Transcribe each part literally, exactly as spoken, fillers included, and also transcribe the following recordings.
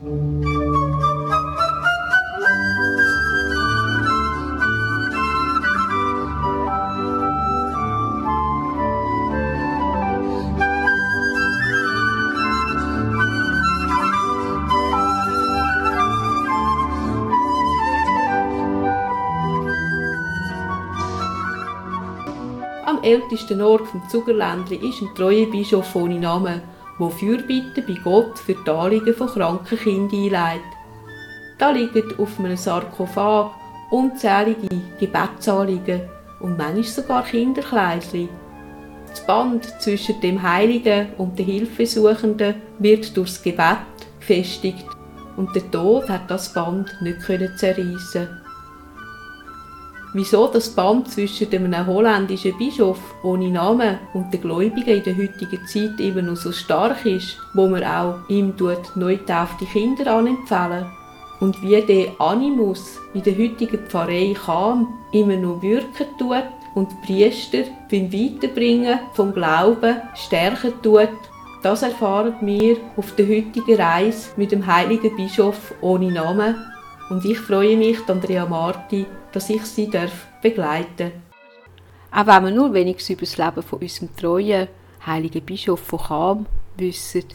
Am ältesten Ort des Zugerländli ist ein treuer Bischof ohne Namen, der Fürbitte bei Gott für die Anliegen von kranken Kindern einleitet. Da liegen auf einem Sarkophag unzählige Gebetsanliegen und manchmal sogar Kinderkleidchen. Das Band zwischen dem Heiligen und den Hilfesuchenden wird durchs Gebet gefestigt und der Tod hat das Band nicht zerreissen. Wieso das Band zwischen einem holländischen Bischof ohne Namen und den Gläubigen in der heutigen Zeit immer noch so stark ist, wo man auch ihm neu getaufte Kinder anempfehlen, und wie der Animus in der heutigen Pfarrei Cham immer noch wirken tut und die Priester beim Weiterbringen vom Glauben stärken tut, das erfahren wir auf der heutigen Reise mit dem heiligen Bischof ohne Namen. Und ich freue mich, Andrea Marti, dass ich sie darf begleiten darf. Auch wenn wir nur wenig über das Leben von unserem treuen heiligen Bischof von Cham wissen,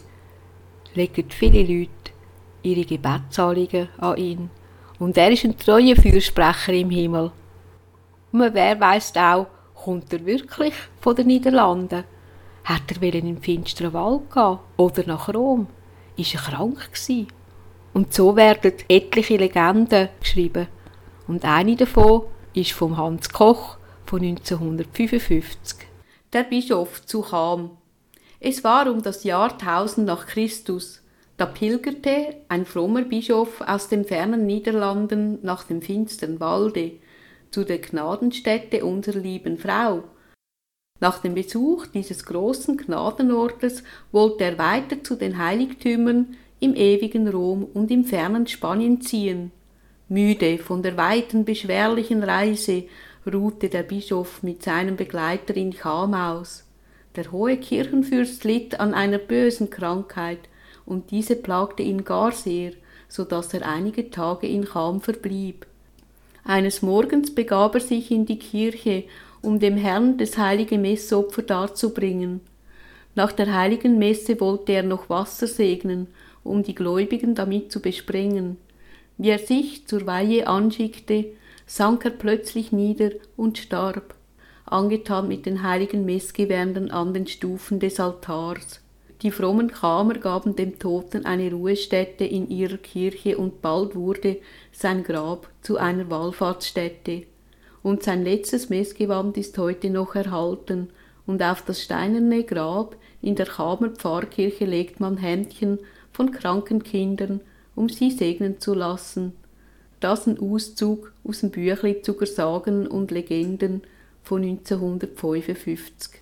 legen viele Leute ihre Gebetsanliegen an ihn. Und er ist ein treuer Fürsprecher im Himmel. Und wer weiss auch, kommt er wirklich von den Niederlanden? Hat er in den finsteren Wald gehen oder nach Rom? Ist er krank gewesen? Und so werden etliche Legenden geschrieben. Und eine davon ist von Hans Koch von neunzehnhundertfünfundfünfzig. Der Bischof zu Cham. Es war um das Jahr tausend nach Christus. Da pilgerte ein frommer Bischof aus den fernen Niederlanden nach dem finstern Walde, zu der Gnadenstätte unserer lieben Frau. Nach dem Besuch dieses großen Gnadenortes wollte er weiter zu den Heiligtümern im ewigen Rom und im fernen Spanien ziehen. Müde von der weiten, beschwerlichen Reise ruhte der Bischof mit seinem Begleiter in Cham aus. Der hohe Kirchenfürst litt an einer bösen Krankheit, und diese plagte ihn gar sehr, so dass er einige Tage in Cham verblieb. Eines Morgens begab er sich in die Kirche, um dem Herrn das heilige Messopfer darzubringen. Nach der heiligen Messe wollte er noch Wasser segnen, um die Gläubigen damit zu besprengen. Wie er sich zur Weihe anschickte, sank er plötzlich nieder und starb, angetan mit den heiligen Messgewändern an den Stufen des Altars. Die frommen Chamer gaben dem Toten eine Ruhestätte in ihrer Kirche, und bald wurde sein Grab zu einer Wallfahrtsstätte. Und sein letztes Messgewand ist heute noch erhalten, und auf das steinerne Grab in der Chamer Pfarrkirche legt man Händchen von kranken Kindern, um sie segnen zu lassen. Das ein Auszug aus dem Büchlein Zuger Sagen und Legenden von neunzehnhundertfünfundfünfzig.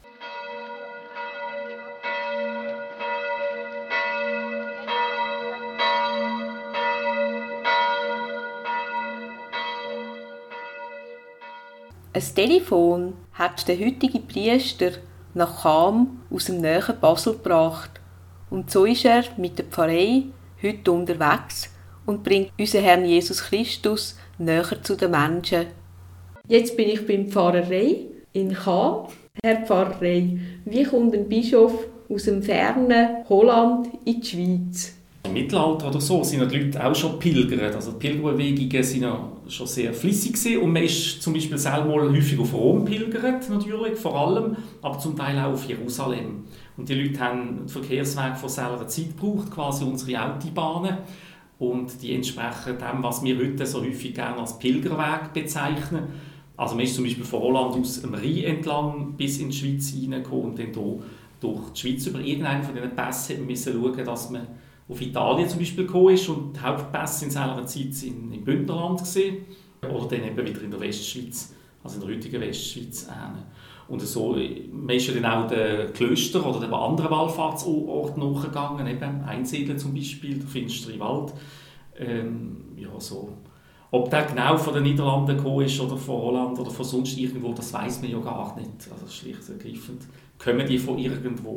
Ein Telefon hat der heutige Priester nach Cham aus dem näheren Basel gebracht. Und so ist er mit der Pfarrei heute unterwegs und bringt unseren Herrn Jesus Christus näher zu den Menschen. Jetzt bin ich beim Pfarrerei in Cham. Herr Pfarrerei, wie kommt ein Bischof aus dem fernen Holland in die Schweiz? Im Mittelalter oder so sind die Leute auch schon pilgert. Also die Pilgerbewegungen sind ja schon sehr flüssig gewesen. Und man ist zum Beispiel selber mal häufig auf Rom pilgert, natürlich, vor allem, aber zum Teil auch auf Jerusalem. Und die Leute haben den Verkehrsweg von selber Zeit gebraucht, quasi unsere Autobahnen. Und die entsprechen dem, was wir heute so häufig gerne als Pilgerweg bezeichnen. Also man ist zum Beispiel von Holland aus dem Rhein entlang bis in die Schweiz hineingekommen und dann hier durch die Schweiz über irgendeinen von diesen Pässen müssen schauen, dass man auf Italien zum Beispiel gekommen ist, und die Hauptpässe in seiner Zeit sind im Bündnerland gesehen oder dann eben wieder in der Westschweiz, also in der heutigen Westschweiz. Und so, man ist ja dann auch den Klöstern oder den anderen Wallfahrtsorten nachgegangen, eben Einsiedeln zum Beispiel, der finstere Wald. Ähm, ja, so. Ob der genau von den Niederlanden gekommen ist oder von Holland oder von sonst irgendwo, das weiss man ja gar nicht. Also schlicht und ergreifend kommen die von irgendwo.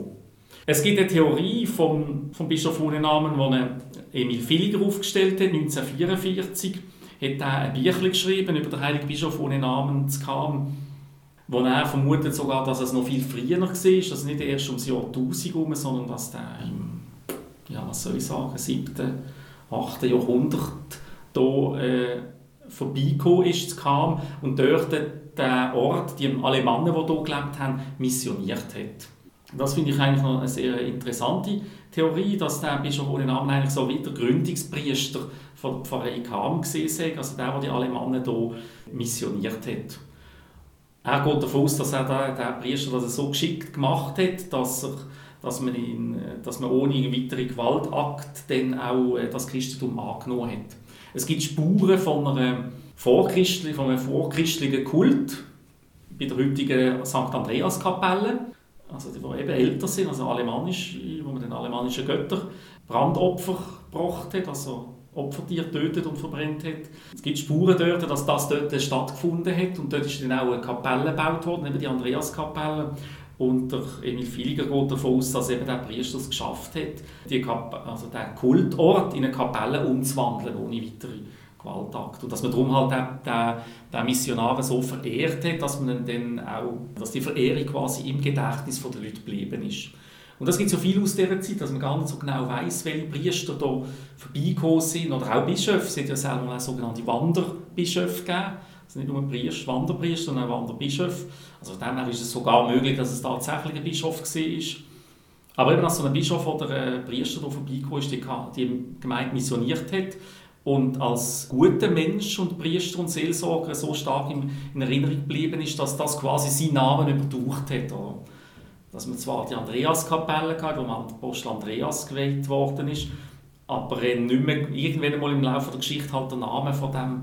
Es gibt eine Theorie vom, vom Bischof ohne Namen, die Emil Villiger aufgestellt hat, neunzehnhundertvierundvierzig. Hat er ein Büchlein geschrieben über den heiligen Bischof ohne Namen zu Cham, wo er vermutet sogar, dass es noch viel früher war, dass es nicht erst ums Jahr tausend herum, sondern dass der im, ja, was soll ich sagen, siebten, achten Jahrhundert hier äh, vorbeigekommen ist zu Cham und dort den Ort, die Alemannen, die hier gelebt haben, missioniert hat. Das finde ich eigentlich noch eine sehr interessante Theorie, dass der Bischof ohne Namen eigentlich so wie der Gründungspriester von der Pfarrei Cham gesehen ist, also der, der die Alemannen hier missioniert hat. Er geht davon aus, dass er der, der Priester das so geschickt gemacht hat, dass, er, dass, man, ihn, dass man ohne weitere Gewaltakt dann auch das Christentum angenommen hat. Es gibt Spuren von, einer vorchristlichen, von einem vorchristlichen Kult bei der heutigen Sankt Andreas-Kapelle. Also die, die eben älter sind, also alemannisch, wo man den alemannischen Göttern Brandopfer gebracht hat, also Opfertiere getötet und verbrennt hat. Es gibt Spuren dort, dass das dort stattgefunden hat und dort ist dann auch eine Kapelle gebaut worden, eben die Andreaskapelle. Und der Emil Villiger geht davon aus, dass eben der Priester es geschafft hat, die Kap- also den Kultort in eine Kapelle umzuwandeln, ohne weitere Gewaltakt. Und dass man darum halt den, den, den Missionaren so verehrt hat, dass, man dann auch, dass die Verehrung quasi im Gedächtnis der Leute geblieben ist. Und das gibt so viel aus dieser Zeit, dass man gar nicht so genau weiss, welche Priester hier vorbeigekommen sind. Oder auch Bischöfe. Es hat ja selber auch sogenannte Wanderbischöfe gegeben. Also nicht nur Priester, Wanderpriester, sondern auch Wanderbischöfe. Also von dem her ist es sogar möglich, dass es tatsächlich ein Bischof war. Aber eben als so ein Bischof oder ein Priester hier vorbeigekommen ist, die die Gemeinde missioniert hat und als guter Mensch und Priester und Seelsorger so stark in Erinnerung geblieben ist, dass das quasi seinen Namen übertaucht hat. Oder? Dass man zwar die Andreaskapelle hatte, wo man der Apostel Andreas gewählt worden ist, aber nicht mehr irgendwann einmal im Laufe der Geschichte halt der Name von dem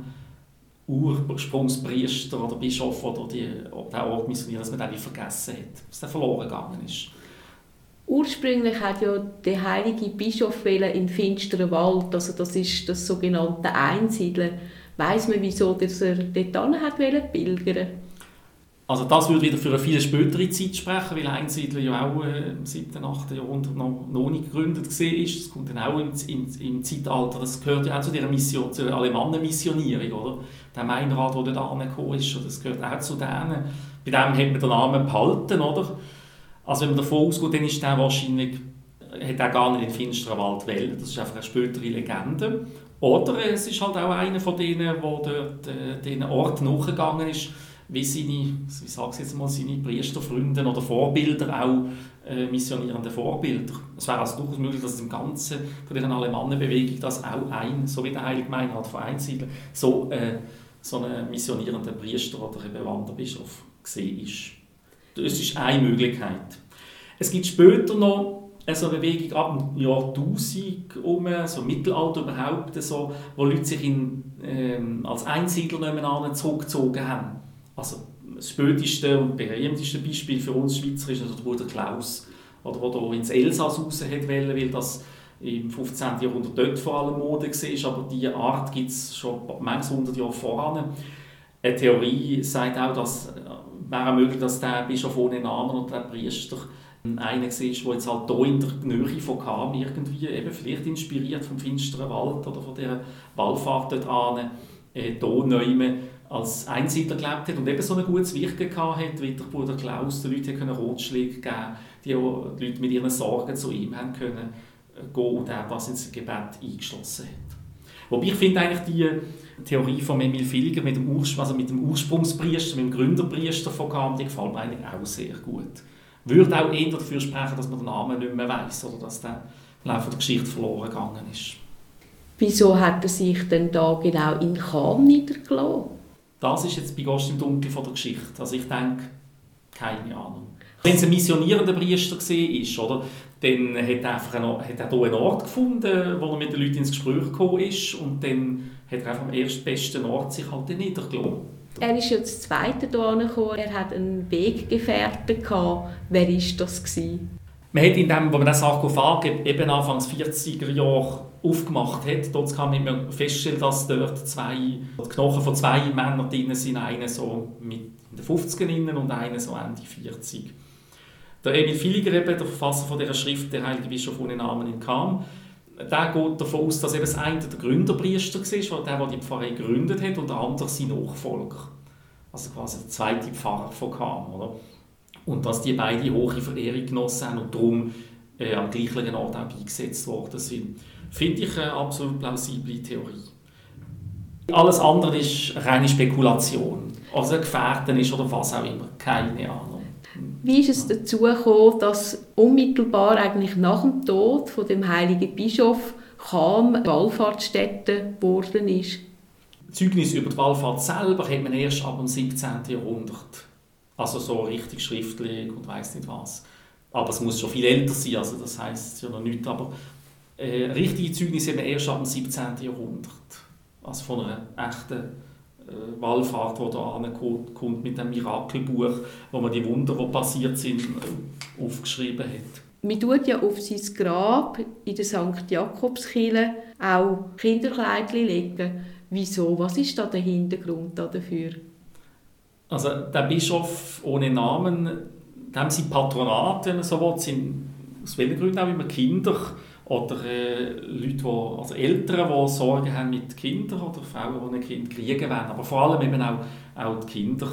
Ursprungspriester oder Bischof oder die, den Ort missioniert, dass man den nicht vergessen hat, dass der verloren gegangen ist. Ursprünglich hat ja der heilige Bischof in finsteren Wald, also das ist das sogenannte Einsiedler. Weiss man, wieso er dort hat pilgern? Also das würde wieder für eine viel spätere Zeit sprechen, weil Einsiedler ja auch äh, im siebten, achten Jahrhundert noch, noch nicht gegründet war. Das kommt dann auch im, im, im Zeitalter, das gehört ja auch zu dieser Mission, zu der Alemannen-Missionierung, oder? Der Meinrad, der dort angekommen ist, das gehört auch zu denen. Bei dem hat man den Namen behalten, oder? Also wenn man davon ausgeht, dann ist der wahrscheinlich, hat er gar nicht in den finsteren Wald gewählt. Das ist einfach eine spätere Legende. Oder es ist halt auch einer von denen, der dort äh, diesen Ort nachgegangen ist, wie seine, wie sage ich jetzt mal, seine Priesterfreunde oder Vorbilder, auch äh, missionierende Vorbilder. Es wäre also durchaus möglich, dass es im Ganzen von dieser Alemannenbewegung das auch ein, so wie der Heilige Meinrad von Einsiedler, so, äh, so ein missionierender Priester oder eben Wanderbischof gesehen ist. Das ist eine Möglichkeit. Es gibt später noch so eine Bewegung ab dem Jahr tausend um, so Mittelalter überhaupt, so, wo Leute sich in, ähm, als Einsiedler nebeneinander zurückgezogen haben. Also das späteste und berühmteste Beispiel für uns Schweizer ist also der Bruder Klaus, oder der hier ins Elsass raus wollte, weil das im fünfzehnten Jahrhundert dort vor allem Mode war, aber diese Art gibt es schon manches hundert Jahre voran. Eine Theorie sagt auch, dass es wäre möglich, dass der Bischof ohne Namen oder der Priester einer war, der jetzt halt hier in der Nähe von Cham irgendwie, eben vielleicht inspiriert vom finsteren Wald oder von dieser Wallfahrt dort an, äh, hier neu als Einsiedler gelebt hat und eben so ein gutes Wirken gehabt hat, wie der Bruder Klaus den Leuten Rotschläge geben konnte, die auch die Leute mit ihren Sorgen zu ihm haben können gehen und er das ins Gebet eingeschlossen hat. Wobei ich finde eigentlich die Theorie von Emil Villiger mit dem, Urs- also mit dem Ursprungspriester, mit dem Gründerpriester von Cham, die gefällt mir eigentlich auch sehr gut. Würde auch eher dafür sprechen, dass man den Namen nicht mehr weiss oder dass der im Laufe der Geschichte verloren gegangen ist. Wieso hat er sich denn da genau in Cham niedergelassen? Das ist jetzt bei Gast im Dunkeln von der Geschichte. Also ich denke, keine Ahnung. Wenn es ein missionierender Priester war, oder, dann hat er, einfach einen, hat er hier einen Ort gefunden, wo er mit den Leuten ins Gespräch gekommen ist und dann hat er einfach am erstbesten Ort sich halt niedergelassen. Er ist ja das Zweite hierher gekommen, er hat einen Weggefährten gehabt. Wer war das? Man hat in dem, wo man den Sarkophag eben Anfang der vierziger Jahre aufgemacht hat, dort kann man feststellen, dass dort zwei die Knochen von zwei Männern drin sind, einer so mit in den fünfzigern und einer so Ende vierzig. Der Emil Villiger, eben, der Verfasser von dieser Schrift, der heilige Bischof ohne Namen in Cham, der geht davon aus, dass eben das eine der Gründerpriester war, der, der die Pfarrei gegründet hat, und der andere sein Nachfolger. Also quasi der zweite Pfarrer von Cham. Oder? Und dass die beide hohe Verehrung genossen haben und darum äh, am gleichen Ort auch beigesetzt worden sind. Finde ich eine absolut plausible Theorie. Alles andere ist reine Spekulation. Also ein Gefährten ist oder was auch immer. Keine Ahnung. Wie ist es dazu gekommen, dass unmittelbar eigentlich nach dem Tod von dem heiligen Bischof Cham Wallfahrtsstätte geworden ist? Zeugnis über die Wallfahrt selber hat man erst ab dem siebzehnten Jahrhundert. Also so richtig schriftlich und weiss nicht was. Aber es muss schon viel älter sein, also das heisst ja noch nichts. Aber äh, richtige Zeugnis haben wir erst ab dem siebzehnten Jahrhundert. Also von einer echten äh, Wallfahrt, die da ankommt mit dem Mirakelbuch, wo man die Wunder, die passiert sind, äh, aufgeschrieben hat. Man tut ja auf sein Grab in der Sankt Jakobskirche auch Kinderkleidchen legen. Wieso? Was ist da der Hintergrund dafür? Also der Bischof ohne Namen, dem sind Patronate, wenn man so will, sind aus welchen Gründen auch immer Kinder oder äh, Leute, die, also Eltern, die Sorgen haben mit Kindern oder Frauen, die ein Kind kriegen wollen, aber vor allem eben auch, auch die Kinder.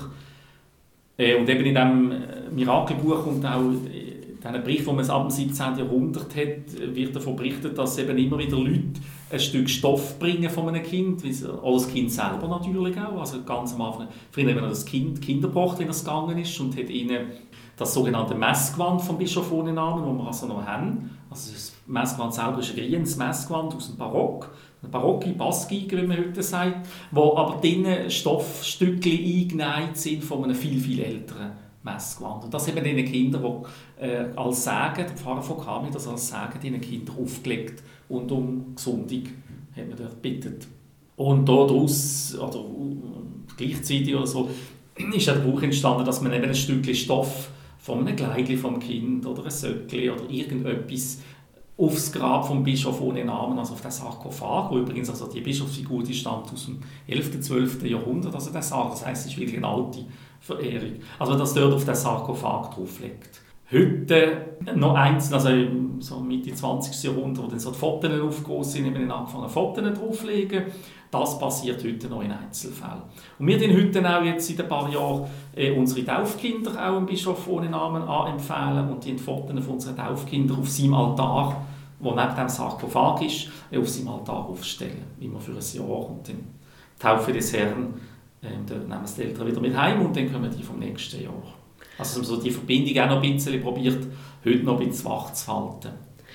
Äh, und eben in diesem Mirakelbuch und auch in diesem Bericht, den man ab dem siebzehnten Jahrhundert hat, wird davon berichtet, dass eben immer wieder Leute ein Stück Stoff bringen von einem Kind, oder das Kind selber natürlich auch. Also ganz am Anfang, früher haben wir das Kind Kinderbracht, wenn es gegangen ist, und hat ihnen das sogenannte Messgewand vom Bischof ohne Namen, das wir also noch haben. Also das Messgewand selber ist ein grünes Messgewand aus dem Barock, eine barocke Bassgeige, wie man heute sagt, wo aber drinnen Stoffstückchen eingenäht sind von einem viel, viel älteren Messgewand. Und das haben diese Kinder, die äh, als Segen, der Pfarrer von Cham hat das als Segen diesen Kindern aufgelegt und um Gesundung hat man dort gebeten. Und daraus, oder gleichzeitig oder so, ist der Brauch entstanden, dass man eben ein Stückchen Stoff von einem Kleidchen vom Kind oder ein Söckchen oder irgendetwas aufs Grab vom Bischof ohne Namen, also auf den Sarkophag, wo übrigens also die Bischofsfigur, die stammt aus dem elften, zwölften Jahrhundert, also der Sarg, das heisst, es ist wirklich eine alte Verehrung. Also das dort auf den Sarkophag drauflegt. Heute noch einzeln, also so Mitte zwanzigsten Jahrhundert, wo dann so die Fotos aufgegangen sind, haben wir angefangen, Fotos draufzulegen. Das passiert heute noch in Einzelfällen. Und wir empfehlen heute auch jetzt seit ein paar Jahren äh, unsere Taufkinder auch einem Bischof ohne Namen anempfehlen und die Fotos von unseren Taufkindern auf seinem Altar, wo neben dem Sarkophag ist, äh, auf seinem Altar aufstellen. Immer für ein Jahr. Und dann Taufe des Herrn, äh, dort nehmen wir die Eltern wieder mit heim und dann kommen die vom nächsten Jahr. Also so die Verbindung auch noch ein bisschen probiert, heute noch ein bisschen wach zu halten.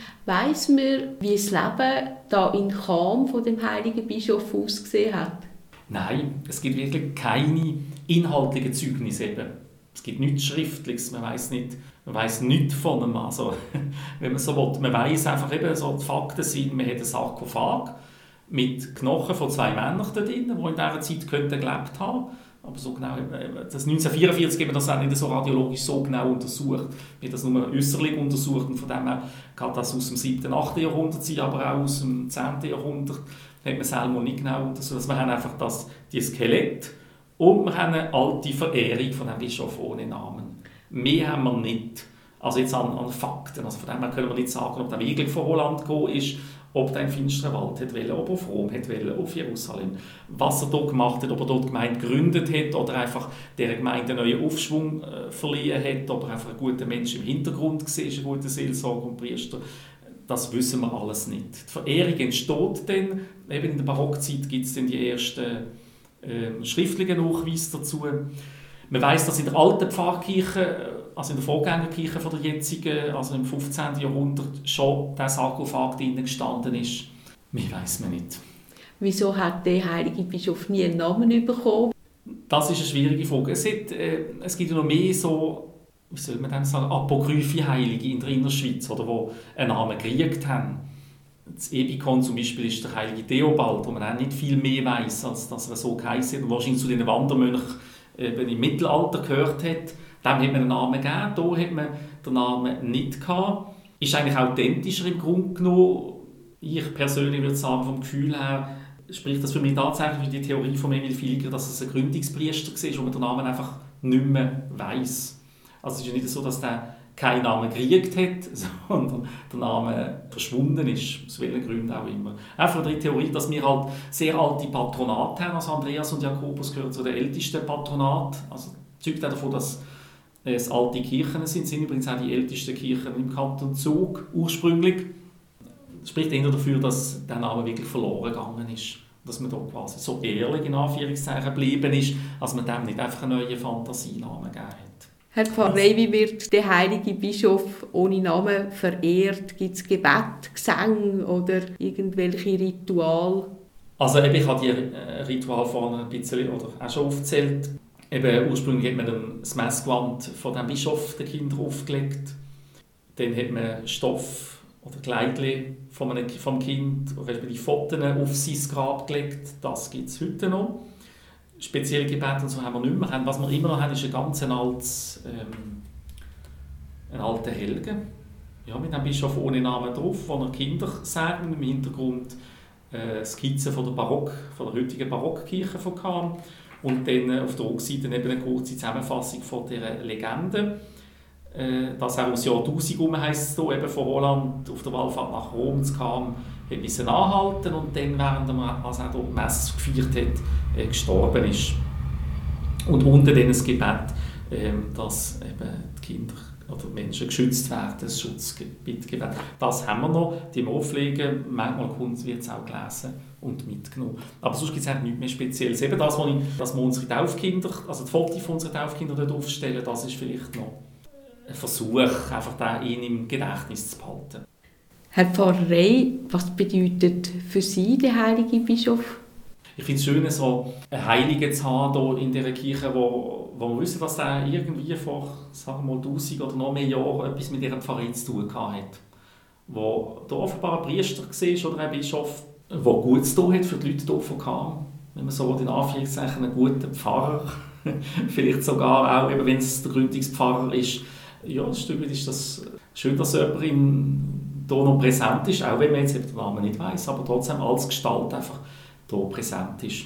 Weiss man, wie das Leben da in Cham von dem heiligen Bischof ausgesehen hat? Nein, es gibt wirklich keine inhaltlichen Zeugnisse. Eben. Es gibt nichts Schriftliches, man weiss nicht, man weiss nichts von ihm. Also, wenn man so will, man weiss einfach eben, so die Fakten sind, man hat einen Sarkophag mit Knochen von zwei Männern da drin, die in dieser Zeit könnten gelebt haben. Aber so genau, das neunzehnhundertvierundvierzig haben wir das auch nicht so radiologisch so genau untersucht. Wir haben das nur äußerlich untersucht und von dem her kann das aus dem siebten, achten Jahrhundert sein, aber auch aus dem zehnten Jahrhundert hat man selber nicht genau untersucht. Also wir haben einfach das, die Skelett und wir haben eine alte Verehrung von einem Bischof ohne Namen. Mehr haben wir nicht. Also jetzt an, an Fakten. Also von dem her können wir nicht sagen, ob der wirklich von Holland gekommen ist, ob er in Finsterwald hat wollen, ob er auf Rom hat wollen, auf Jerusalem. Was er dort gemacht hat, ob er dort Gemeinde gegründet hat oder einfach der Gemeinde einen neuen Aufschwung äh, verliehen hat, ob er einfach ein guter Mensch im Hintergrund war, ein guter Seelsorger und Priester. Das wissen wir alles nicht. Die Verehrung entsteht dann, eben in der Barockzeit gibt es dann die ersten äh, schriftlichen Nachweise dazu. Man weiss, dass in der alten Pfarrkirche, also in der Vorgängerkirche von der jetzigen, also im fünfzehnten Jahrhundert, schon der Sarkophag drinnen gestanden ist. Mehr weiss man nicht. Wieso hat der heilige Bischof nie einen Namen bekommen? Das ist eine schwierige Frage. Es, hat, äh, es gibt ja noch mehr so, wie soll man dem sagen, apokryphe Heilige in der Innerschweiz, oder, die einen Namen gekriegt haben. Das Epikon zum Beispiel ist der heilige Theobald, wo man auch nicht viel mehr weiss, als dass er so geheißen hat und wahrscheinlich zu den Wandermönchen eben im Mittelalter gehört hat. Dem hat man einen Namen gegeben, hier hat man den Namen nicht gehabt. Ist eigentlich authentischer im Grunde genommen. Ich persönlich würde sagen, vom Gefühl her, spricht das für mich tatsächlich für die Theorie von Emil Villiger, dass es ein Gründungspriester war, wo man den Namen einfach nicht mehr weiss. Also es ist ja nicht so, dass der keinen Namen gekriegt hat, sondern der Name verschwunden ist, aus welchen Gründen auch immer. Einfach die Theorie, dass wir halt sehr alte Patronate haben, also Andreas und Jakobus gehören zu den ältesten Patronaten, also zeugt auch davon, dass es alte Kirchen sind, sind übrigens auch die ältesten Kirchen im Kanton Zug ursprünglich. Das spricht eher dafür, dass der Name wirklich verloren gegangen ist, dass man da quasi so ehrlich in Anführungszeichen geblieben ist, als man dem nicht einfach einen neuen Fantasienamen gegeben hat. Herr Pfarrer Rey, wie wird der heilige Bischof ohne Namen verehrt? Gibt es Gebet, Gesänge oder irgendwelche Rituale? Also eben, ich habe die äh, Ritual vorhin ein bisschen oder auch schon aufgezählt. Eben, ursprünglich hat man dann das Messgewand von dem Bischof den Kindern aufgelegt. Dann hat man Stoff oder Kleidchen von einem, vom Kind, respektive Fotos auf sein Grab gelegt. Das gibt es heute noch. Spezielle Gebete und so haben wir nicht mehr. Was wir immer noch haben, ist ein ganz altes, ähm, ein alter Helge. Ja, mit einem Bischof ohne Namen drauf, wo er Kinder segnet, im Hintergrund äh, Skizzen von der, Barock, von der heutigen Barockkirche von Cham. Und dann äh, auf der Rückseite eben eine kurze Zusammenfassung von dieser Legende. Äh, das auch ums Jahr tausend herum heisst es so, eben von Holland auf der Wallfahrt nach Rom zu Cham, hat müssen anhalten und dann, während er, als er dort die Messe gefeiert hat, äh, gestorben ist. Und unter dann ein Gebet, äh, dass eben die Kinder oder die Menschen geschützt werden, das Schutzbittgebet. Das haben wir noch, die wir auflegen. Manchmal wird es auch gelesen und mitgenommen. Aber sonst gibt es halt nichts mehr Spezielles. Eben das, was ich, dass wir unsere Taufkinder, also die Fotos von unseren Taufkindern dort aufstellen, das ist vielleicht noch ein Versuch, einfach ihn im Gedächtnis zu behalten. Herr Pfarrer Rey, was bedeutet für Sie der heilige Bischof? Ich finde es schön, so einen Heiligen zu haben hier in dieser Kirche, wo, wo wir wissen, dass er irgendwie vor sagen wir mal, tausend oder noch mehr Jahren etwas mit dieser Pfarrei zu tun hat. Wo der offenbar ein Priester war oder ein Bischof, der Gutes getan hat für die Leute hier von Cham. Wenn man so in Anführungszeichen einen guten Pfarrer, vielleicht sogar auch, eben wenn es der Gründungspfarrer ist, ja, ein Stück weit ist das schön, dass jemand in, hier noch präsent ist, auch wenn man jetzt den Namen nicht weiss, aber trotzdem als Gestalt einfach hier präsent ist.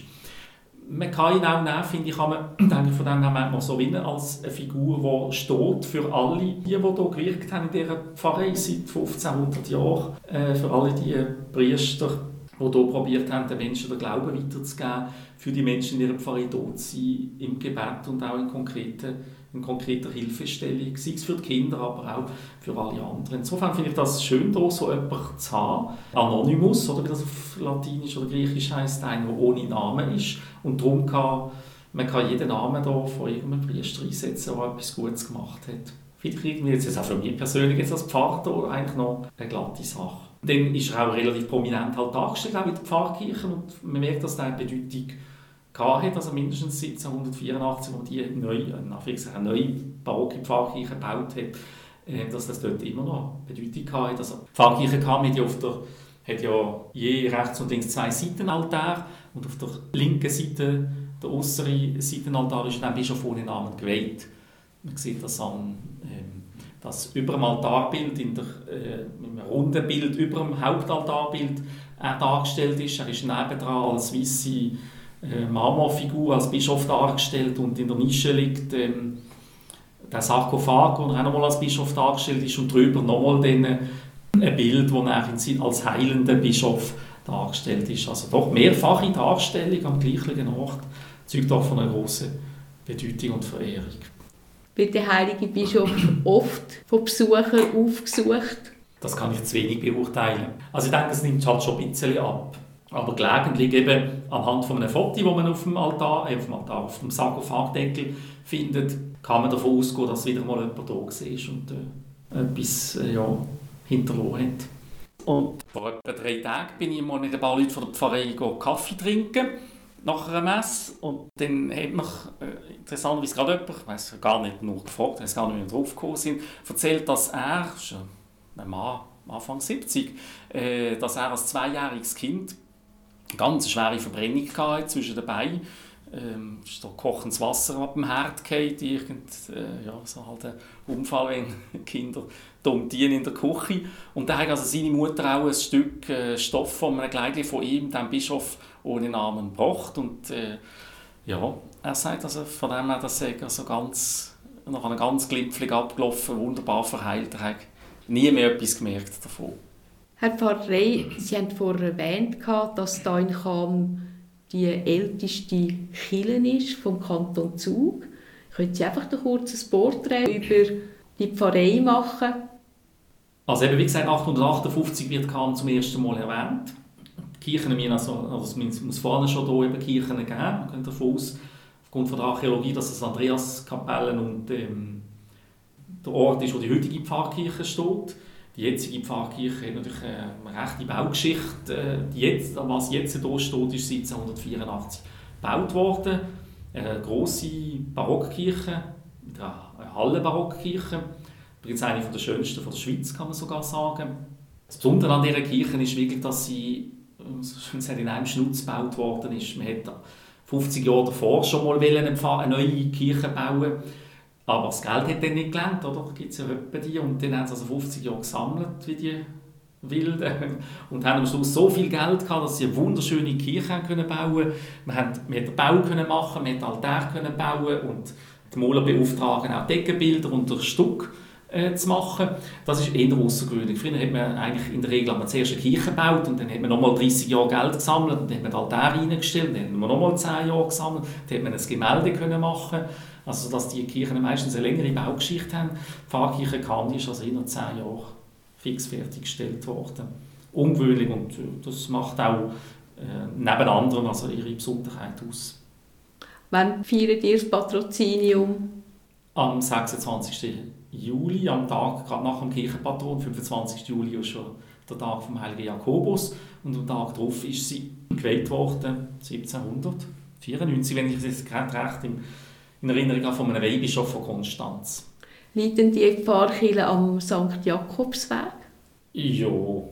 Man kann ihn auch nehmen, finde ich, kann man, denke ich, von dem her manchmal so winnen, als eine Figur, die steht für alle, die, die hier gewirkt haben in dieser Pfarrei seit fünfzehnhundert Jahren, äh, für alle die Priester, die hier probiert haben, den Menschen den Glauben weiterzugeben, für die Menschen in ihrer Pfarrei dort zu sein, im Gebet und auch in konkreten in konkreter Hilfestellung, sei es für die Kinder, aber auch für alle anderen. Insofern finde ich das schön, hier so jemanden zu haben. Anonymous, oder wie das auf Latinisch oder Griechisch heisst, einer, der ohne Namen ist. Und darum kann man kann jeden Namen hier von irgendeinem Priester einsetzen, der etwas Gutes gemacht hat. Finde ich irgendwie jetzt auch für mich persönlich jetzt als Pfarrer hier eigentlich noch eine glatte Sache. Dann ist er auch relativ prominent halt dargestellt, auch in der Pfarrkirche, und man merkt, dass er eine Bedeutung hatte, also mindestens siebzehnhundertvierundachtzig, wo die neue, eine neue barocke Pfarrkirche gebaut hat, dass das dort immer noch Bedeutung hatte. Also die Pfarrkirche kam ja auf der, hat ja je rechts und links zwei Seitenaltäre und auf der linken Seite, der äußere Seitenaltar, ist dann Bischof ohne Namen geweiht. Man sieht das an ähm, das über dem Altarbild, in der, äh, in einem runden Bild über dem Hauptaltarbild äh, dargestellt ist. Er ist nebendran als weisse Marmorfigur als Bischof dargestellt und in der Nische liegt ähm, der Sarkophag, der auch nochmal als Bischof dargestellt ist, und drüber nochmal dann ein Bild, das er als heilender Bischof dargestellt ist. Also doch mehrfache Darstellung am gleichen Ort zeugt auch von einer grossen Bedeutung und Verehrung. Wird der heilige Bischof oft von Besuchern aufgesucht? Das kann ich zu wenig beurteilen. Also ich denke, es nimmt halt schon ein bisschen ab. Aber gelegentlich eben anhand von einem Foto, das man auf dem Altar, äh, auf dem Altar, auf dem Sarkophagdeckel findet, kann man davon ausgehen, dass wieder mal jemand da war und äh, etwas äh, ja, hinterlassen hat. Und vor etwa drei Tagen bin ich mal mit ein paar Leuten von der Pfarrei Kaffee trinken, nach einer Messe. Und dann hat mich äh, interessanterweise gerade jemand, ich weiss gar nicht nur gefragt, ich weiß gar nicht, wie wir drauf gekommen sind, erzählt, dass er, schon ein Mann, Anfang siebzig, äh, dass er als zweijähriges Kind ganz schwere Verbrennung hatte zwischen den Beinen. Ähm, ist da kochendes Wasser ab dem Herd gefallen, irgend, äh, ja, so halt ein Unfall, wenn Kinder domtieren in der Küche. Und da hat also seine Mutter auch ein Stück äh, Stoff von einem Kleidchen von ihm, dem Bischof ohne Namen, gebracht. Und äh, ja, er sagt also von dem her, dass er also ganz nach einem ganz glimpflich abgelaufen, wunderbar verheilt. Ich habe nie mehr etwas gemerkt davon. Herr Pfarrer Rey, Sie haben vorher erwähnt, dass hier in Cham die älteste Kirche ist vom Kanton Zug. Können Sie einfach ein kurzes Porträt über die Pfarrei machen? Also eben, wie gesagt, achtzehnhundertachtundfünfzig wird Cham zum ersten Mal erwähnt. Die Kirchen müssen also, also es muss vorne schon hier eben Kirchen geben. Man geht davon aus, aufgrund von der Archäologie, dass es Andreaskapellen und ähm, der Ort ist, wo die heutige Pfarrkirche steht. Die jetzige Pfarrkirche hat natürlich eine rechte Baugeschichte. Die jetzt, was jetzt hier steht, ist siebzehnhundertvierundachtzig gebaut worden. Eine grosse Barockkirche, eine Hallenbarockkirche. Übrigens eine der schönsten der Schweiz, kann man sogar sagen. Das Besondere an dieser Kirche ist wirklich, dass sie in einem Schnutz gebaut worden ist. Man hat fünfzig Jahre davor schon mal eine neue Kirche bauen. Aber das Geld hat dann nicht gelangt, oder? Da gibt es ja etwa die. Und dann haben sie also fünfzig Jahre gesammelt, wie die Wilden. Und haben am Schluss so viel Geld gehabt, dass sie eine wunderschöne Kirche bauen können. Man hat, man hat den Bau können machen, man hat Altar können bauen und die Maler beauftragen, auch Deckenbilder und das Stück äh, zu machen. Das ist eher außergewöhnlich. Früher hat man eigentlich in der Regel man zuerst eine Kirche gebaut und dann hat man nochmal dreißig Jahre Geld gesammelt und dann hat man den Altar reingestellt und dann hat man nochmal zehn Jahre gesammelt, dann hat man ein Gemälde können machen. Also dass die Kirchen meistens eine längere Baugeschichte haben. Die Pfarrkirche Cham ist also in zehn Jahren fix fertiggestellt worden. Ungewöhnlich und das macht auch äh, neben anderem also ihre Besonderheit aus. Wann feiert ihr das Patrozinium? Am sechsundzwanzigsten Juli, am Tag gerade nach dem Kirchenpatron, fünfundzwanzigsten Juli ist schon der Tag vom heiligen Jakobus und am Tag darauf ist sie geweiht worden, siebzehnhundertvierundneunzig, wenn ich das gerade recht im in Erinnerung an von einem Weihbischof von Konstanz. Liegt denn die Pfarrkirche am Sankt Jakobsweg? Ja.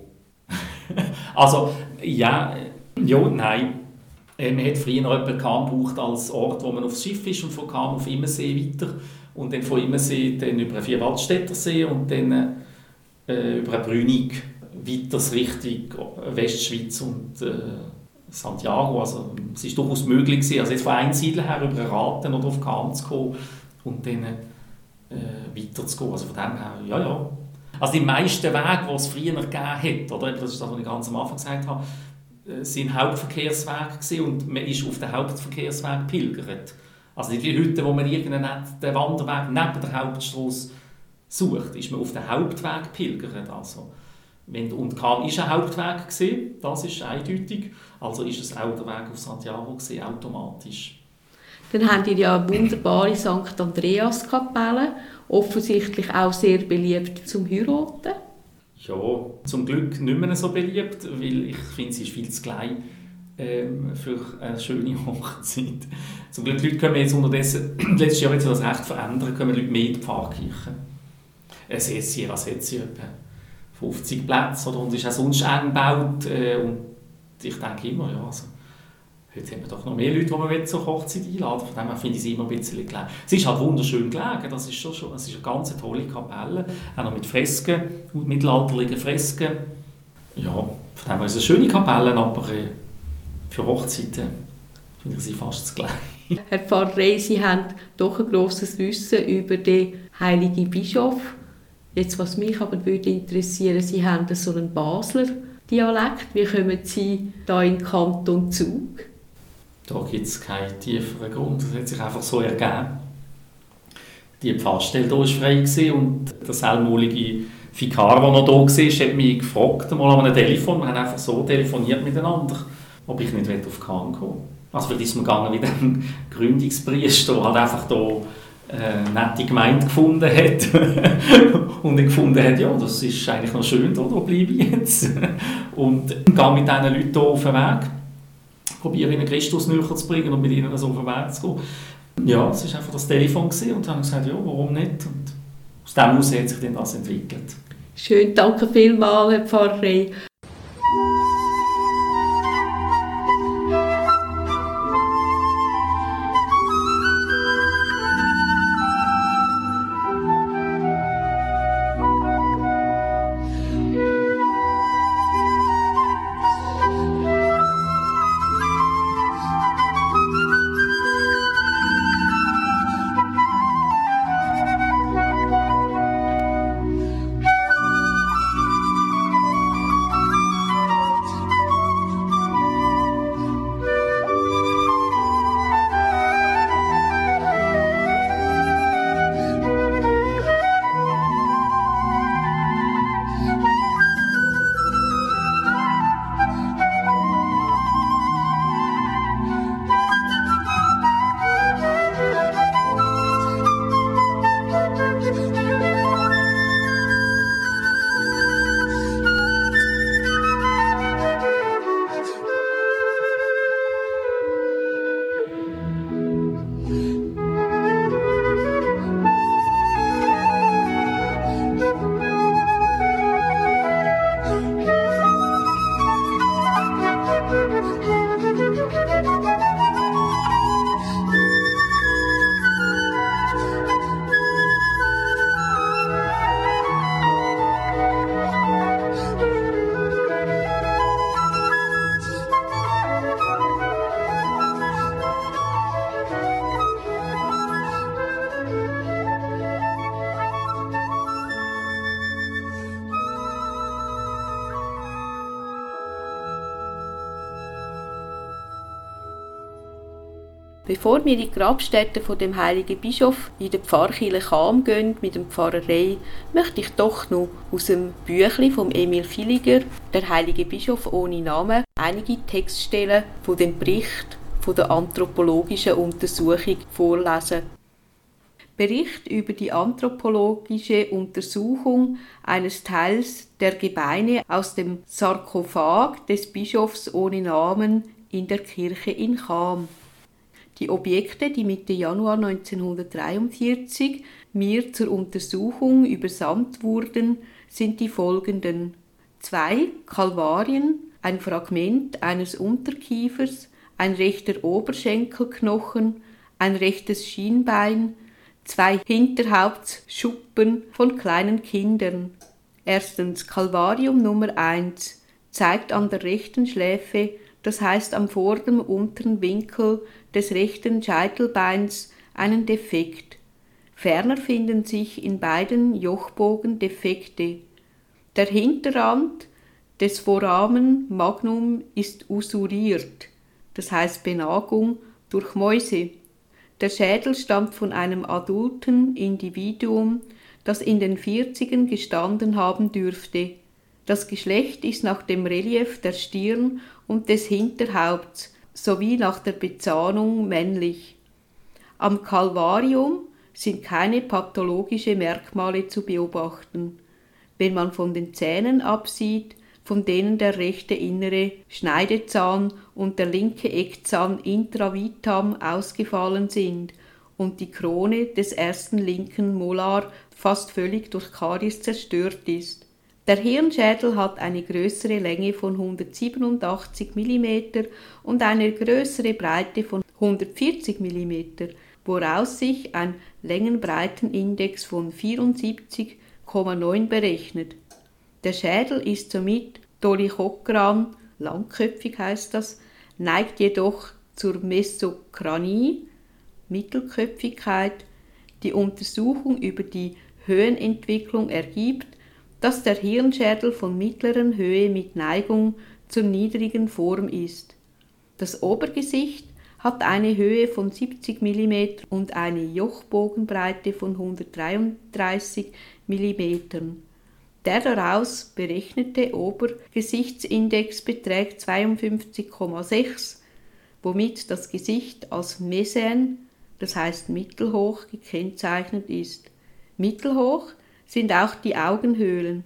also, ja, ja, nein. Äh, man hat früher noch jemanden Cham gebraucht als Ort, wo man aufs Schiff ist und von Cham auf Immersee weiter. Und dann von Immersee dann über den Vierwaldstättersee und dann äh, über eine Brünig weiter Richtung Westschweiz und äh, Santiago, also es ist durchaus möglich gewesen, also jetzt von Einsiedler her über Raten oder auf Cham zu kommen und dann äh, weiter zu gehen, also von dem her, ja, ja. Also die meisten Wege, die es früher gegeben hat, oder? Das ist das, was ich ganz am Anfang gesagt habe, sind Hauptverkehrswege gewesen und man ist auf den Hauptverkehrsweg pilgert. Also nicht wie heute, wo man irgendeinen Wanderweg neben der Hauptstrasse sucht, ist man auf den Hauptweg pilgert, also. Und Cham war ein Hauptweg, gewesen, das ist eindeutig. Also ist es auch der Weg auf Santiago gewesen, automatisch. Dann habt ihr ja eine wunderbare Sankt Andreas-Kapelle, offensichtlich auch sehr beliebt zum Heiraten. Ja, zum Glück nicht mehr so beliebt, weil ich finde, sie ist viel zu klein ähm, für eine schöne Hochzeit. Zum Glück Leute können jetzt unterdessen, letztes Jahr hat sich das recht verändert, kommen Leute mehr in die Pfarrkirche. Es ist hier, was hat sie etwa fünfzig Plätze oder, und ist auch sonst eng gebaut. Äh, und ich denke immer, ja, also, heute haben wir doch noch mehr Leute, die man zur Hochzeit einladen. Von dem her finde ich sie immer ein bisschen gelegen. Es ist halt wunderschön gelegen, das ist schon, schon es ist eine ganz tolle Kapelle, auch noch mit Fresken, mittelalterlichen Fresken. Ja, von dem her ist es eine schöne Kapelle, aber äh, für Hochzeiten finde ich sie fast zu klein. Herr Pfarrer Rey, Sie haben doch ein grosses Wissen über den heiligen Bischof. Jetzt, was mich aber würde interessieren, Sie haben so einen Basler Dialekt. Wie kommen Sie da in den Kanton Zug? Da gibt es keinen tieferen Grund. Das hat sich einfach so ergeben. Die Pfarrstelle hier war frei und der selmalige Vikar, der noch da war, hat mich gefragt, mal an einem Telefon. Wir haben einfach so telefoniert miteinander, ob ich nicht auf Cham gehen will. Also vielleicht ist es mir gegangen wie dem Gründungspriester, der halt einfach da eine nette Gemeinde gefunden hat und ich gefunden hat, ja, das ist eigentlich noch schön, da, da bleibe ich jetzt. Und gehe mit diesen Leuten hier auf den Weg, probiere ihnen Christus näher zu bringen und mit ihnen so auf den Weg zu gehen. Ja, es war einfach das Telefon gewesen, und dann habe ich gesagt, ja, warum nicht? Und aus dem heraus hat sich dann das entwickelt. Schön, danke vielmals, Herr Pfarrer Rey. Bevor wir in die Grabstätte von dem heiligen Bischof in der Pfarrkirche Cham gehen mit dem Pfarrerei, möchte ich doch noch aus dem Büchli von Emil Villiger, der heilige Bischof ohne Namen, einige Textstellen von dem Bericht von der anthropologischen Untersuchung vorlesen. Bericht über die anthropologische Untersuchung eines Teils der Gebeine aus dem Sarkophag des Bischofs ohne Namen in der Kirche in Cham. Die Objekte, die Mitte Januar neunzehnhundertdreiundvierzig mir zur Untersuchung übersandt wurden, sind die folgenden: Zwei Kalvarien, ein Fragment eines Unterkiefers, ein rechter Oberschenkelknochen, ein rechtes Schienbein, zwei Hinterhauptsschuppen von kleinen Kindern. Erstens Kalvarium Nummer eins zeigt an der rechten Schläfe, das heißt am vorderen unteren Winkel des rechten Scheitelbeins, einen Defekt. Ferner finden sich in beiden Jochbogen Defekte. Der Hinterrand des Foramen magnum ist usuriert, das heißt Benagung durch Mäuse. Der Schädel stammt von einem adulten Individuum, das in den Vierzigern gestanden haben dürfte. Das Geschlecht ist nach dem Relief der Stirn und des Hinterhaupts sowie nach der Bezahnung männlich. Am Kalvarium sind keine pathologischen Merkmale zu beobachten. Wenn man von den Zähnen absieht, von denen der rechte innere Schneidezahn und der linke Eckzahn intravitam ausgefallen sind und die Krone des ersten linken Molar fast völlig durch Karies zerstört ist. Der Hirnschädel hat eine größere Länge von hundertsiebenundachtzig Millimeter und eine größere Breite von hundertvierzig Millimeter, woraus sich ein Längenbreitenindex von vierundsiebzig Komma neun berechnet. Der Schädel ist somit dolichokran, langköpfig heißt das, neigt jedoch zur Mesokranie, Mittelköpfigkeit. Die Untersuchung über die Höhenentwicklung ergibt, dass der Hirnschädel von mittlerer Höhe mit Neigung zur niedrigen Form ist. Das Obergesicht hat eine Höhe von siebzig Millimeter und eine Jochbogenbreite von hundertdreiunddreißig Millimeter. Der daraus berechnete Obergesichtsindex beträgt zweiundfünfzig Komma sechs, womit das Gesicht als Mesän, das heißt mittelhoch, gekennzeichnet ist. Mittelhoch sind auch die Augenhöhlen,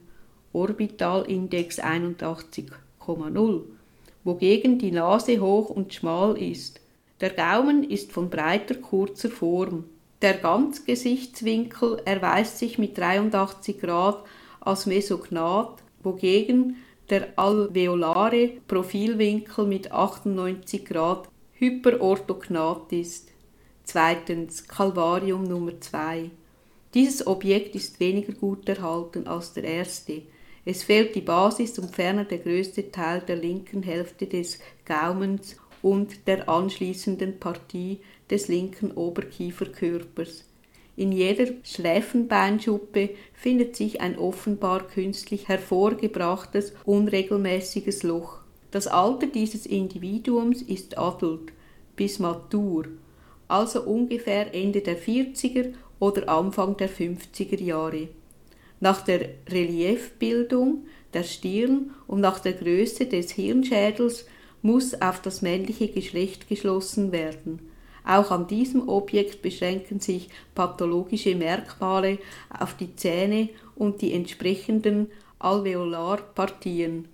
Orbitalindex einundachtzig Komma null, wogegen die Nase hoch und schmal ist. Der Gaumen ist von breiter, kurzer Form. Der Ganzgesichtswinkel erweist sich mit dreiundachtzig Grad als Mesognat, wogegen der alveolare Profilwinkel mit achtundneunzig Grad hyperorthognat ist. Zweitens Kalvarium Nummer zwei. Dieses Objekt ist weniger gut erhalten als der erste. Es fehlt die Basis und ferner der größte Teil der linken Hälfte des Gaumens und der anschließenden Partie des linken Oberkieferkörpers. In jeder Schläfenbeinschuppe findet sich ein offenbar künstlich hervorgebrachtes, unregelmäßiges Loch. Das Alter dieses Individuums ist adult bis matur, also ungefähr Ende der vierziger oder Anfang der fünfziger Jahre. Nach der Reliefbildung der Stirn und nach der Größe des Hirnschädels muss auf das männliche Geschlecht geschlossen werden. Auch an diesem Objekt beschränken sich pathologische Merkmale auf die Zähne und die entsprechenden Alveolarpartien.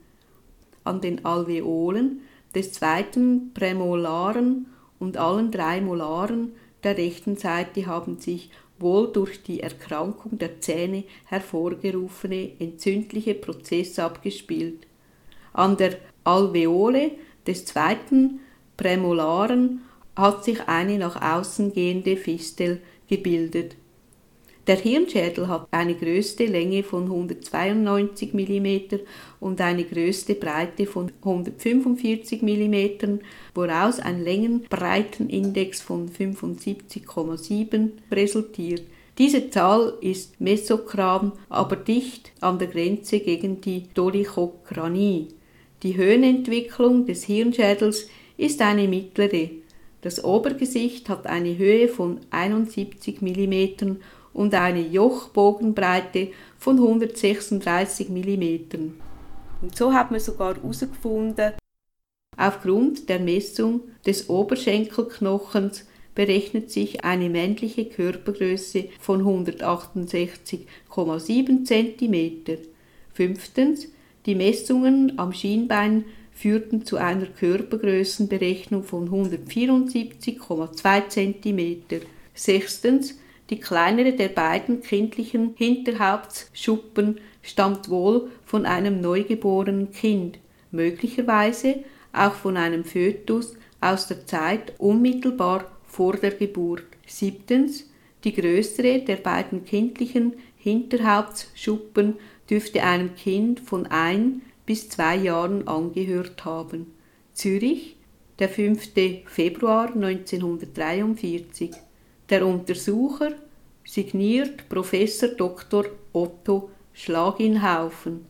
An den Alveolen des zweiten Prämolaren und allen drei Molaren der rechten Seite haben sich wohl durch die Erkrankung der Zähne hervorgerufene entzündliche Prozesse abgespielt. An der Alveole des zweiten Prämolaren hat sich eine nach außen gehende Fistel gebildet. Der Hirnschädel hat eine größte Länge von hundertzweiundneunzig Millimeter und eine größte Breite von hundertfünfundvierzig Millimeter, woraus ein Längenbreitenindex von fünfundsiebzig Komma sieben resultiert. Diese Zahl ist mesokran, aber dicht an der Grenze gegen die Dolichokranie. Die Höhenentwicklung des Hirnschädels ist eine mittlere. Das Obergesicht hat eine Höhe von einundsiebzig Millimeter und eine Jochbogenbreite von hundertsechsunddreißig Millimeter. Und so hat man sogar herausgefunden, aufgrund der Messung des Oberschenkelknochens berechnet sich eine männliche Körpergröße von hundertachtundsechzig Komma sieben Zentimeter. Fünftens, die Messungen am Schienbein führten zu einer Körpergrößenberechnung von hundertvierundsiebzig Komma zwei Zentimeter. Sechstens, die kleinere der beiden kindlichen Hinterhauptsschuppen stammt wohl von einem neugeborenen Kind, möglicherweise auch von einem Fötus aus der Zeit unmittelbar vor der Geburt. Siebtens, die größere der beiden kindlichen Hinterhauptsschuppen dürfte einem Kind von ein bis zwei Jahren angehört haben. Zürich, der fünfte Februar neunzehnhundertdreiundvierzig. Der Untersucher, signiert Professor Doktor Otto Schlaginhaufen.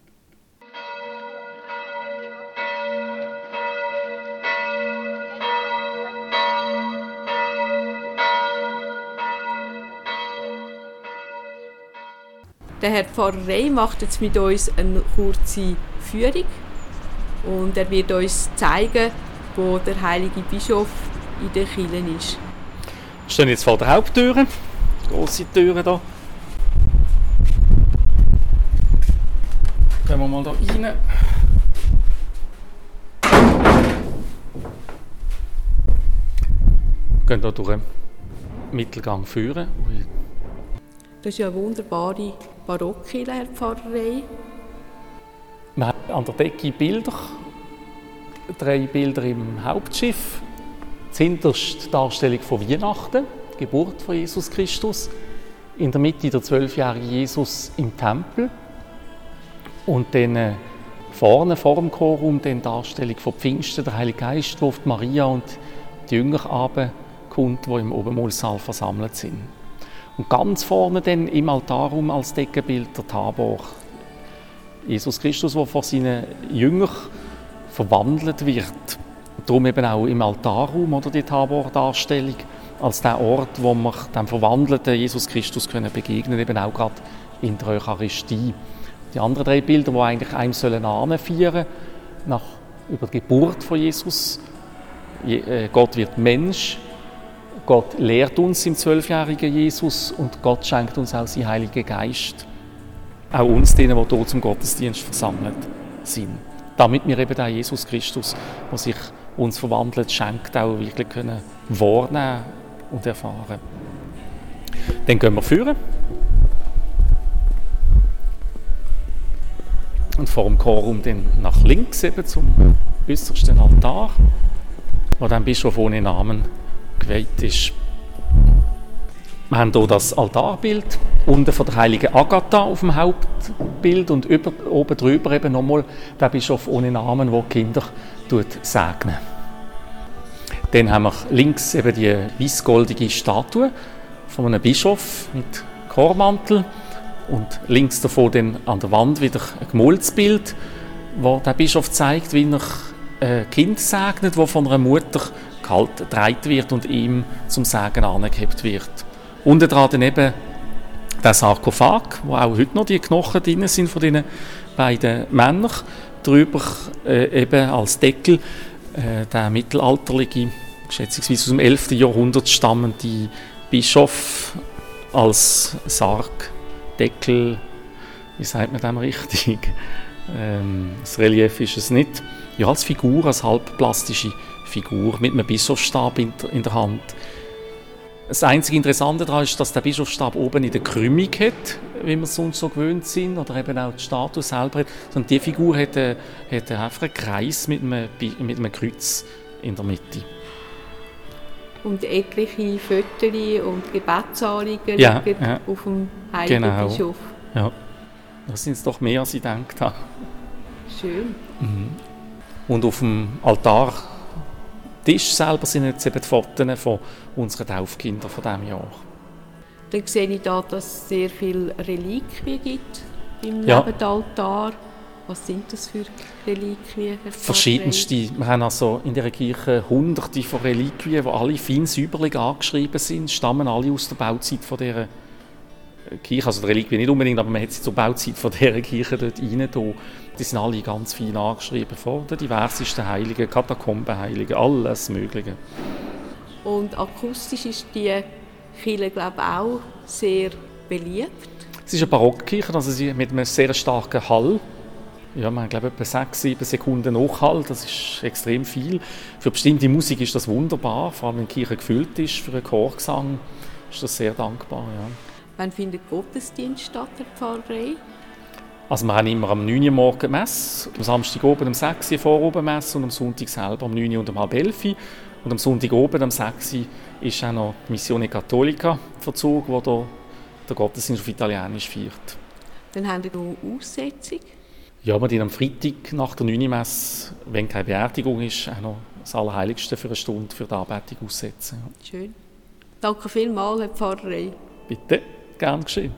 Der Herr Pfarrer Rey macht jetzt mit uns eine kurze Führung und er wird uns zeigen, wo der heilige Bischof in der Kirche ist. Wir stehen jetzt vor der Haupttür, grosse Türe hier. Gehen wir mal hier rein. Wir gehen hier durch den Mittelgang führen. Das ist ja eine wunderbare Barockkirche, Herr Pfarrer Rey. Wir haben an der Decke Bilder, drei Bilder im Hauptschiff. Zuhinterst die Darstellung von Weihnachten, die Geburt von Jesus Christus. In der Mitte der zwölfjährige Jesus im Tempel. Und dann äh, vorne vor dem Chorum die Darstellung von Pfingsten, der Heilige Geist, wo auf die Maria und die Jünger runterkommt, die im Obermahlsaal versammelt sind. Und ganz vorne dann im Altarraum als Deckenbild der Tabor. Jesus Christus, der vor seinen Jüngern verwandelt wird. Darum eben auch im Altarraum oder die Tabor-Darstellung als der Ort, wo wir dem verwandelten Jesus Christus können begegnen, eben auch gerade in der Eucharistie. Die anderen drei Bilder, die eigentlich einem sollen anfeiern, nach über die Geburt von Jesus. Gott wird Mensch. Gott lehrt uns im zwölfjährigen Jesus und Gott schenkt uns auch seinen Heiligen Geist. Auch uns, denen, die hier zum Gottesdienst versammelt sind. Damit wir eben den Jesus Christus, der sich uns verwandelt, schenkt, auch wirklich können wahrnehmen und erfahren. Dann gehen wir führen. Und vor dem Chorum dann nach links eben zum äußersten Altar, wo dann Bischof ohne Namen geweiht ist. Wir haben hier das Altarbild, unten von der heiligen Agatha auf dem Hauptbild und über, oben drüber eben nochmal der Bischof ohne Namen, der die Kinder segnet. Dann haben wir links eben die weißgoldige Statue von einem Bischof mit Chormantel und links davon dann an der Wand wieder ein gemaltes Bild, wo der Bischof zeigt, wie er ein Kind segnet, das von einer Mutter getragen wird und ihm zum Segen angehebt wird. Unten dran daneben der Sarkophag, wo auch heute noch die Knochen drin sind von diesen beiden Männern. Drüber äh, eben als Deckel äh, der mittelalterliche, schätzungsweise aus dem elften Jahrhundert stammende Bischof als Sargdeckel. Wie sagt man dem richtig? Ähm, das Relief ist es nicht. Ja, als Figur, als halbplastische Figur mit einem Bischofsstab in der Hand. Das einzige Interessante daran ist, dass der Bischofsstab oben in der Krümmung hat, wie wir es sonst so gewöhnt sind, oder eben auch die Statue selber hat. Und die Figur hat, äh, hat einfach einen Kreis mit einem, mit einem Kreuz in der Mitte. Und etliche Fotos und Gebetsanliegen ja, liegen ja. auf dem Heiligen genau. Bischof. Ja, das sind es doch mehr, als ich gedacht habe. Schön. Mhm. Und auf dem Altar Tisch selber sind jetzt eben die Fotos von unseren Taufkindern von diesem Jahr. Dann sehe ich da, dass es sehr viele Reliquien gibt im ja. Nebenaltar. Was sind das für Reliquien? Verschiedenste. Wir haben also in dieser Kirche hunderte von Reliquien, die alle fein säuberlich angeschrieben sind, stammen alle aus der Bauzeit von dieser Kirche. Also die Reliquien nicht unbedingt, aber man hat sie zur Bauzeit von dieser Kirche dort rein. Die sind alle ganz fein angeschrieben von den diversesten Heiligen, Katakombenheiligen, alles Mögliche. Und akustisch ist die Kirche, glaube ich, auch sehr beliebt. Es ist eine Barockkirche, also sie mit einem sehr starken Hall. Ja, man hat, glaube ich, etwa sechs, sieben Sekunden Nachhall, das ist extrem viel. Für bestimmte Musik ist das wunderbar, vor allem wenn die Kirche gefüllt ist, für einen Chorgesang ist das sehr dankbar. Ja. Wann findet Gottesdienst statt, der Pfarrei? Also wir haben immer am neun Uhr morgen Messe, am Samstag oben um sechs Uhr Vorabendmesse und am Sonntag selber um neun Uhr und um halb elf Uhr. Und am Sonntag oben um sechs Uhr ist auch noch die Missione Cattolica Verzug, wo der, der Gottesdienst auf Italienisch feiert. Dann haben wir noch eine Aussetzung. Ja, wir haben am Freitag nach der neun Uhr Messe, wenn keine Beerdigung ist, auch noch das Allerheiligste für eine Stunde für die Anbetung aussetzen. Schön. Danke vielmals, Herr Pfarrer. Bitte, gern geschehen.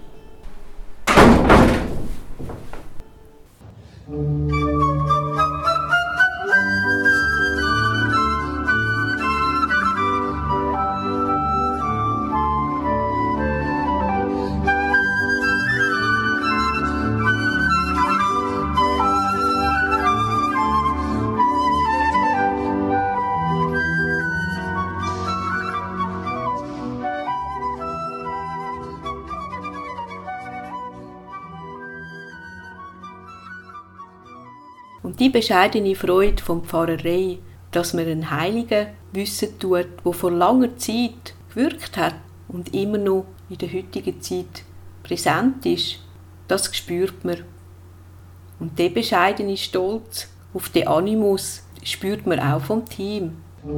Und die bescheidene Freude vom Pfarrerei, dass man einen Heiligen wissen tut, der vor langer Zeit gewirkt hat und immer noch in der heutigen Zeit präsent ist, das spürt man. Und der bescheidene Stolz auf den Animus spürt man auch vom Team.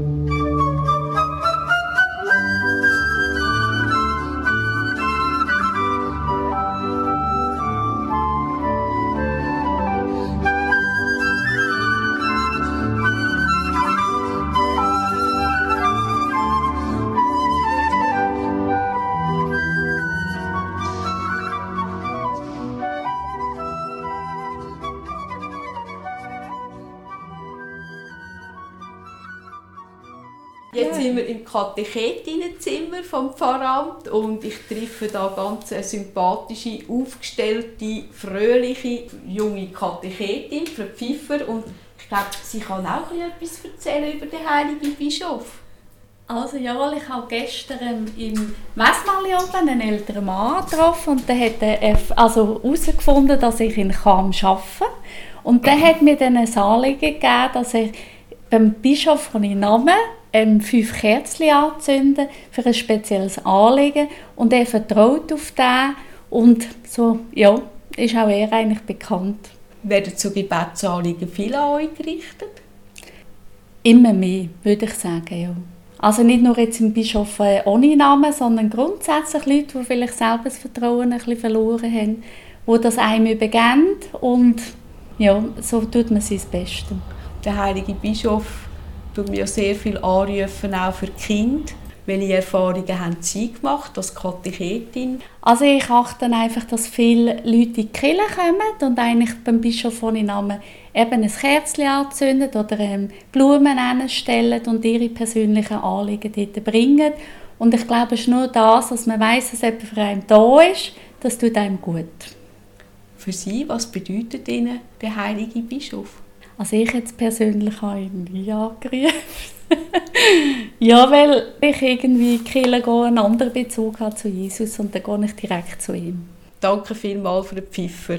Jetzt sind wir im Katechetinnenzimmer vom Pfarramt und ich treffe da ganz eine sympathische, aufgestellte, fröhliche junge Katechetin, Frau Pfiffer. Und ich glaube, sie kann auch etwas erzählen über den heiligen Bischof. Also ja, ich habe gestern im Messmali oben einen älteren Mann getroffen und der hat also herausgefunden, dass ich in Cham arbeite. Und der hat mir dann ein Anliegen gegeben, dass ich beim Bischof von Namen ähm, fünf Kerzen anzünden für ein spezielles Anliegen. Und er vertraut auf den und so, ja, ist auch er eigentlich bekannt. Werden so Gebetsanliegen viel an euch gerichtet? Immer mehr, würde ich sagen, ja. Also nicht nur jetzt im Bischof äh, ohne Namen, sondern grundsätzlich Leute, die vielleicht selber das Vertrauen ein bisschen verloren haben, die das einem übergeben und ja, so tut man sein Bestes. Der heilige Bischof tut mir sehr viel anrufen, auch für die Kinder. Welche Erfahrungen haben Sie gemacht als Katechetin? Also ich achte einfach, dass viele Leute in die Kirche kommen und eigentlich beim Bischof ohne Namen eben ein Kerzchen anzünden oder ähm, Blumen hinstellen und ihre persönlichen Anliegen dort bringen. Und ich glaube, es ist nur das, dass man weiss, dass jemand für einen da ist, das tut einem gut. Für Sie, was bedeutet Ihnen der heilige Bischof? Also ich jetzt persönlich habe ihn nie angerufen. Ja, weil ich irgendwie in die Kirche einen anderen Bezug habe zu Jesus und dann gehe ich direkt zu ihm. Danke vielmals für den Pfiffer.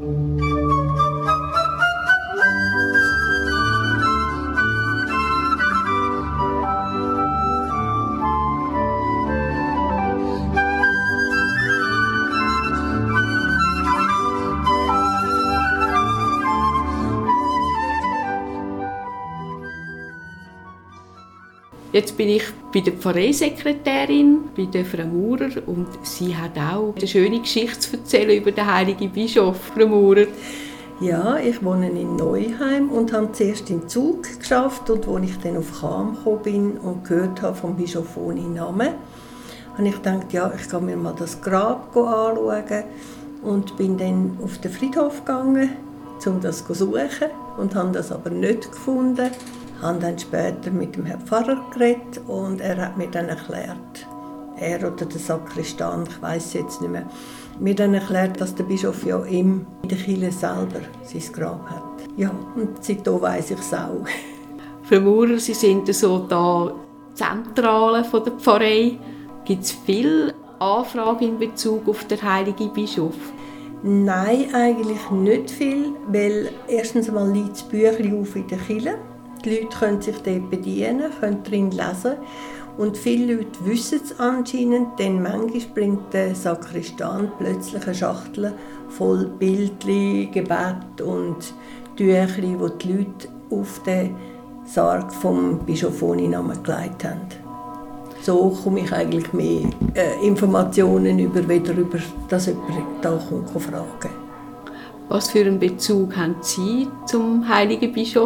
Jetzt bin ich bei der Pfarreisekretärin, bei der Frau Maurer, und sie hat auch eine schöne Geschichte zu erzählen über den heiligen Bischof. Frau Maurer. Ja, ich wohne in Neuheim und habe zuerst im Zug geschafft und als ich dann auf Cham gekommen bin und gehört habe vom Bischof ohne Namen, habe ich gedacht, ja, ich kann mir mal das Grab anschauen und bin dann auf den Friedhof gegangen, um das zu suchen und habe das aber nicht gefunden. Ich habe dann später mit dem Herrn Pfarrer geredet und er hat mir dann erklärt, er oder der Sakristan, ich weiss jetzt nicht mehr, mir dann erklärt, dass der Bischof ja in der Kirche selber sein Grab hat. Ja, und seitdem weiss ich es auch. Frau Maurer, Sie sind so da Zentrale von der Pfarrei. Gibt es viele Anfragen in Bezug auf den heiligen Bischof? Nein, eigentlich nicht viel, weil erstens einmal liegt das Büchlein auf in der Kirche. Die Leute können sich dort bedienen, können drin lesen. Und viele Leute wissen es anscheinend, denn manchmal bringt der Sakristan plötzlich eine Schachtel voll Bildchen, Gebet und Tüchli, die die Leute auf den Sarg vom Bischof ohne Namen gelegt haben. So komme ich eigentlich mehr äh, Informationen über, weder über dass jemand da kommt, kann fragen. Was für einen Bezug haben Sie zum heiligen Bischof?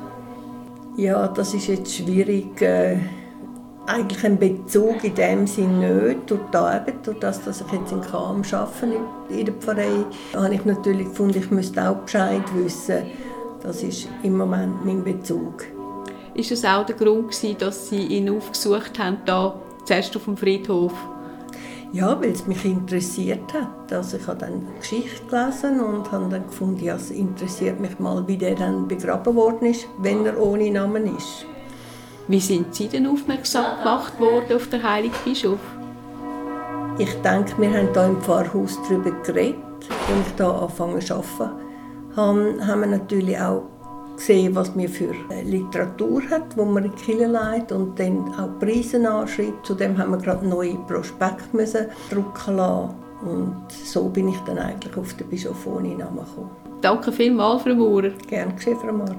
Ja, das ist jetzt schwierig. Äh, eigentlich ein Bezug in dem Sinne nicht. Durch die Arbeit, durch das, dass ich jetzt in Cham arbeite, in der Pfarrei, habe ich natürlich gefunden, ich müsste auch Bescheid wissen. Das ist im Moment mein Bezug. Ist das auch der Grund, dass Sie ihn aufgesucht haben, da zuerst auf dem Friedhof? Ja, weil es mich interessiert hat. Also ich habe dann eine Geschichte gelesen und habe dann gefunden, ja, es interessiert mich mal, wie der dann begraben worden ist, wenn er ohne Namen ist. Wie sind Sie denn aufmerksam gemacht worden auf den heiligen Bischof? Ich denke, wir haben hier im Pfarrhaus darüber geredet. Als ich hier angefangen zu arbeiten habe, haben wir natürlich auch gesehen, was wir für Literatur hat, wo man in die Kirche leitet und dann auch Preise anschreibt. Zudem haben wir gerade neue Prospekte müssen drucken lassen. Und so bin ich dann eigentlich auf den Bischof ohne Namen gekommen. Danke vielmals, Frau Maurer. Gerne geschehen, Frau Maurer.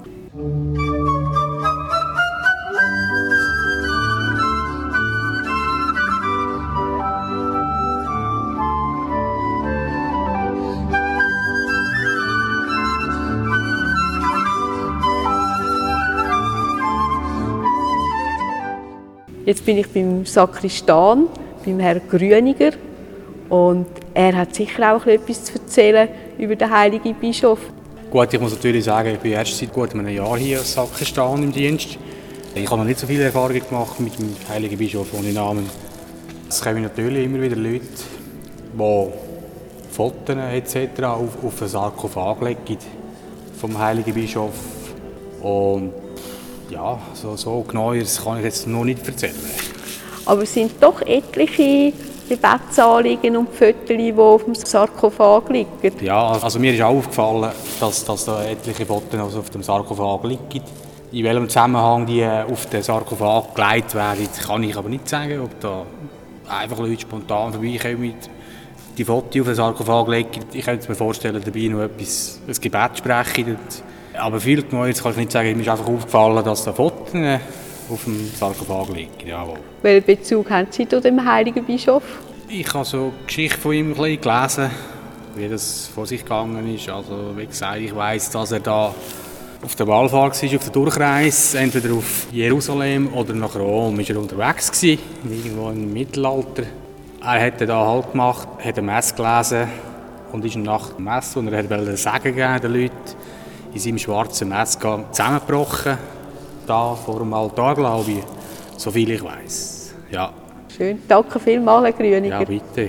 Jetzt bin ich beim Sakristan, beim Herrn Grüniger. Und er hat sicher auch etwas zu erzählen über den heiligen Bischof. Gut, ich muss natürlich sagen, ich bin erst seit gut einem Jahr hier als Sakristan im Dienst. Ich habe noch nicht so viele Erfahrungen gemacht mit dem heiligen Bischof ohne Namen. Es kommen natürlich immer wieder Leute, die Fotos et cetera auf, auf den Sarkophag legen vom heiligen Bischof. Und ja, so, so genau das kann ich jetzt noch nicht erzählen. Aber es sind doch etliche Gebetsanliegen und Fotos, die auf dem Sarkophag liegen. Ja, also mir ist auch aufgefallen, dass, dass da etliche Fotos auf dem Sarkophag liegen. In welchem Zusammenhang die auf den Sarkophag gelegt werden, kann ich aber nicht sagen. Ob da einfach Leute spontan vorbeikommen, die Fotos auf den Sarkophag legen. Ich könnte mir vorstellen, dabei noch etwas, ein Gebet sprechen. Aber viel Neues kann ich nicht sagen. Mir ist einfach aufgefallen, dass da Fotos auf dem Sarkophag liegen. Jawohl. Welchen Bezug haben Sie zu dem heiligen Bischof? Ich habe so die Geschichte von ihm ein bisschen gelesen, wie das vor sich gegangen ist. Also, wie gesagt, ich weiss, dass er da auf der Wallfahrt war, auf der Durchreise, entweder auf Jerusalem oder nach Rom ist er unterwegs gewesen, irgendwo im Mittelalter. Er hat da Halt gemacht, hat eine Messe gelesen und ist nach der Messe, und er wollte Segen geben den Leuten, in seinem schwarzen Mess zusammengebrochen, da vor dem Altar, glaube ich, soviel ich weiss. Ja. Schön, danke vielmals, Herr Grüniger. Ja, bitte.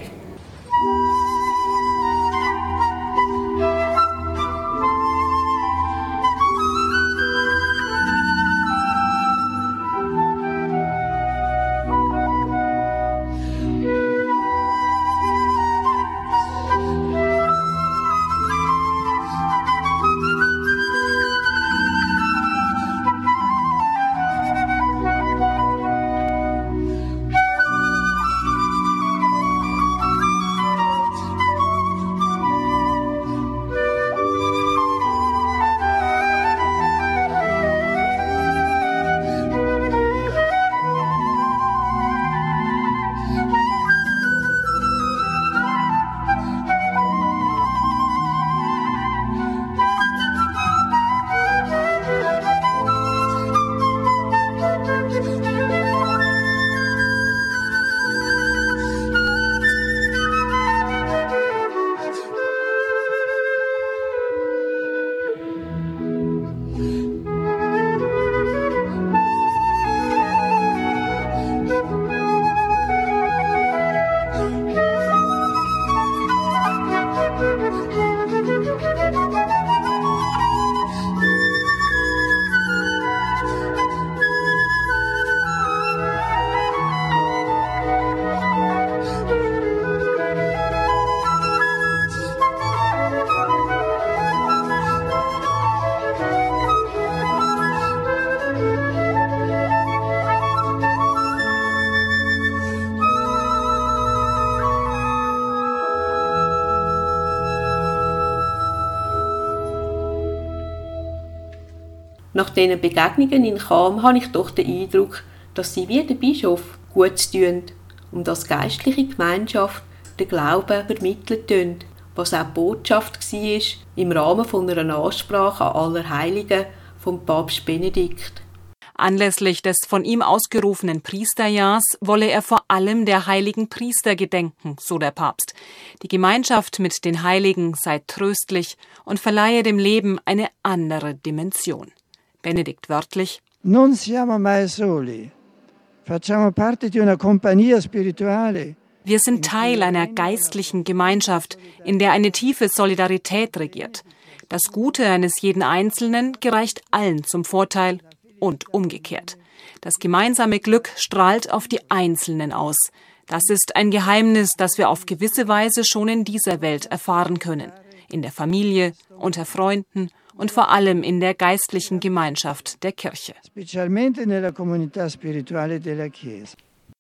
Nach diesen Begegnungen in Cham habe ich doch den Eindruck, dass sie wie der Bischof Gutes tun und als geistliche Gemeinschaft den Glauben vermitteln tun, was auch die Botschaft war im Rahmen von einer Ansprache an Allerheiligen vom Papst Benedikt. Anlässlich des von ihm ausgerufenen Priesterjahrs wolle er vor allem der heiligen Priester gedenken, so der Papst. Die Gemeinschaft mit den Heiligen sei tröstlich und verleihe dem Leben eine andere Dimension. Benedikt wörtlich: Non siamo mai soli. Facciamo parte di una compagnia spirituale. Wir sind Teil einer geistlichen Gemeinschaft, in der eine tiefe Solidarität regiert. Das Gute eines jeden Einzelnen gereicht allen zum Vorteil und umgekehrt. Das gemeinsame Glück strahlt auf die Einzelnen aus. Das ist ein Geheimnis, das wir auf gewisse Weise schon in dieser Welt erfahren können. In der Familie, unter Freunden und vor allem in der geistlichen Gemeinschaft der Kirche. Specialmente nella comunità spirituale della Chiesa.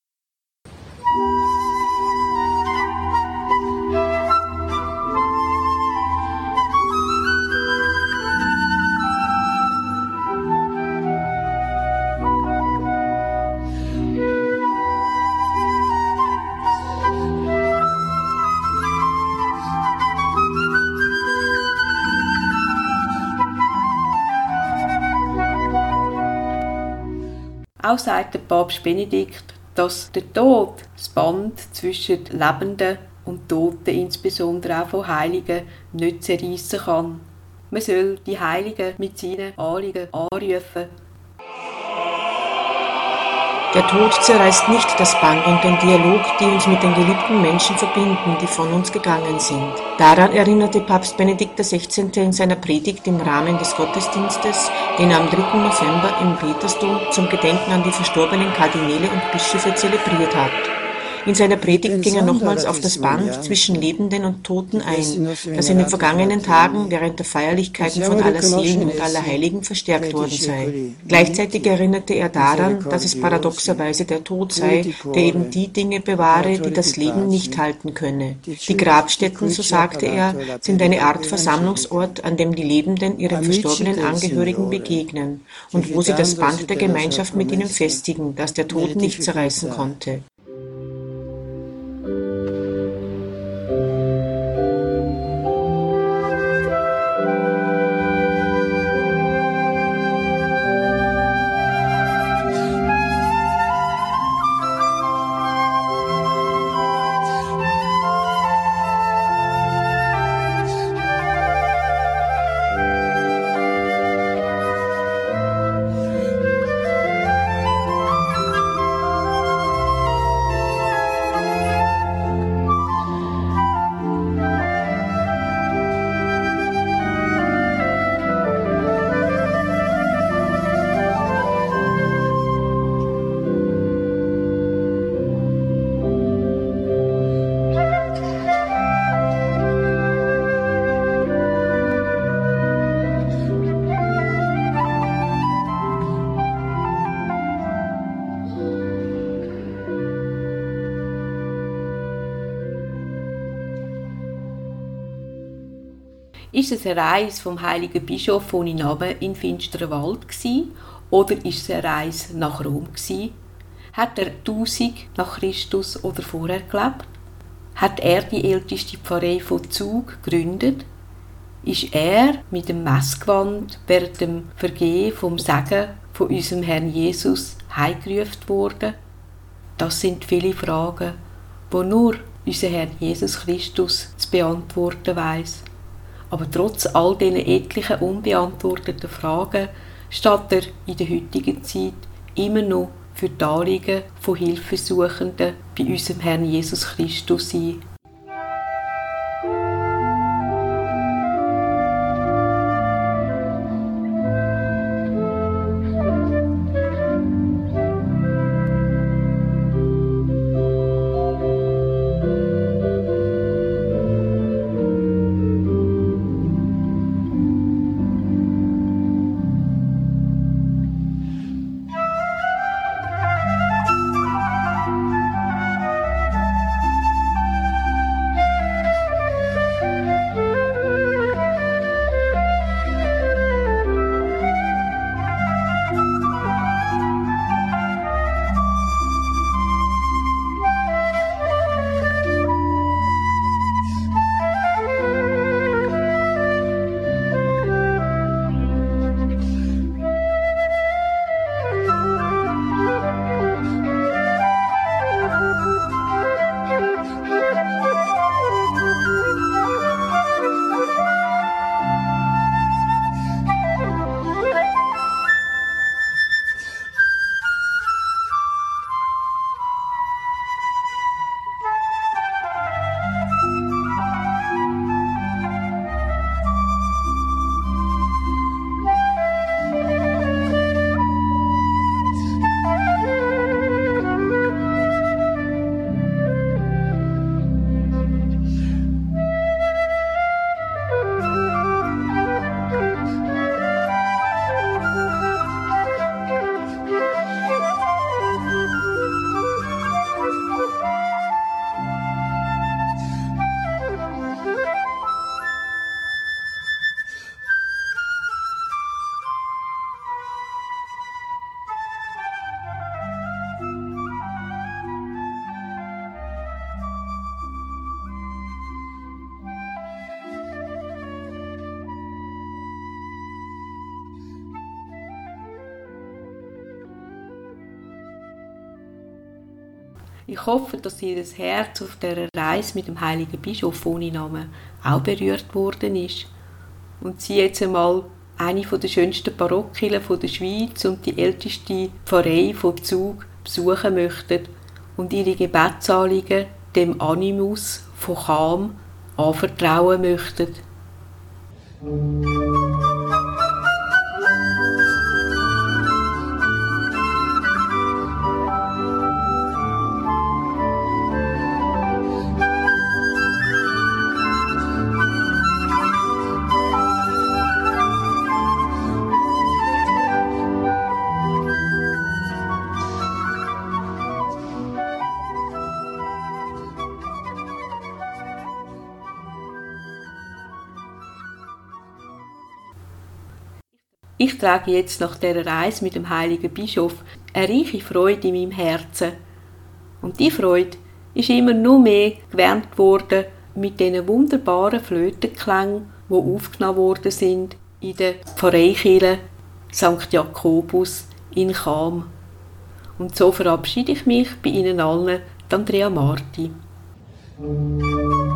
Auch sagt der Papst Benedikt, dass der Tod das Band zwischen Lebenden und Toten, insbesondere auch von Heiligen, nicht zerreissen kann. Man soll die Heiligen mit seinen Anliegen anrufen. Der Tod zerreißt nicht das Band und den Dialog, die uns mit den geliebten Menschen verbinden, die von uns gegangen sind. Daran erinnerte Papst Benedikt der Sechzehnte in seiner Predigt im Rahmen des Gottesdienstes, den er am dritten November im Petersdom zum Gedenken an die verstorbenen Kardinäle und Bischöfe zelebriert hat. In seiner Predigt ging er nochmals auf das Band zwischen Lebenden und Toten ein, das in den vergangenen Tagen während der Feierlichkeiten von Allerseelen und Allerheiligen verstärkt worden sei. Gleichzeitig erinnerte er daran, dass es paradoxerweise der Tod sei, der eben die Dinge bewahre, die das Leben nicht halten könne. Die Grabstätten, so sagte er, sind eine Art Versammlungsort, an dem die Lebenden ihren verstorbenen Angehörigen begegnen und wo sie das Band der Gemeinschaft mit ihnen festigen, das der Tod nicht zerreißen konnte. Ist es eine Reise vom heiligen Bischof ohne Namen in Finsterwald gsi, oder ist es eine Reise nach Rom gsi? Hat er tausend nach Christus oder vorher gelebt? Hat er die älteste Pfarrei von Zug gegründet? Ist er mit dem Messgewand während dem Vergehen vom Segen von unserem Herrn Jesus heimgerufen worden? Das sind viele Fragen, die nur unser Herr Jesus Christus zu beantworten weiss. Aber trotz all diesen etlichen unbeantworteten Fragen steht er in der heutigen Zeit immer noch für die Anliegen von Hilfesuchenden bei unserem Herrn Jesus Christus ein. Ich hoffe, dass ihr Herz auf dieser Reise mit dem heiligen Bischof ohne Namen auch berührt worden ist und sie jetzt einmal eine der schönsten Barockkirchen der Schweiz und die älteste Pfarrei von Zug besuchen möchten und ihre Gebetsanliegen dem Animus von Cham anvertrauen möchten. Ich trage jetzt nach dieser Reise mit dem heiligen Bischof eine reiche Freude in meinem Herzen. Und diese Freude ist immer nur mehr gewärmt worden mit diesen wunderbaren Flötenklängen, die aufgenommen worden sind in der Pfarreikirche Sankt Jakobus in Cham. Und so verabschiede ich mich bei Ihnen allen, Andrea Marti.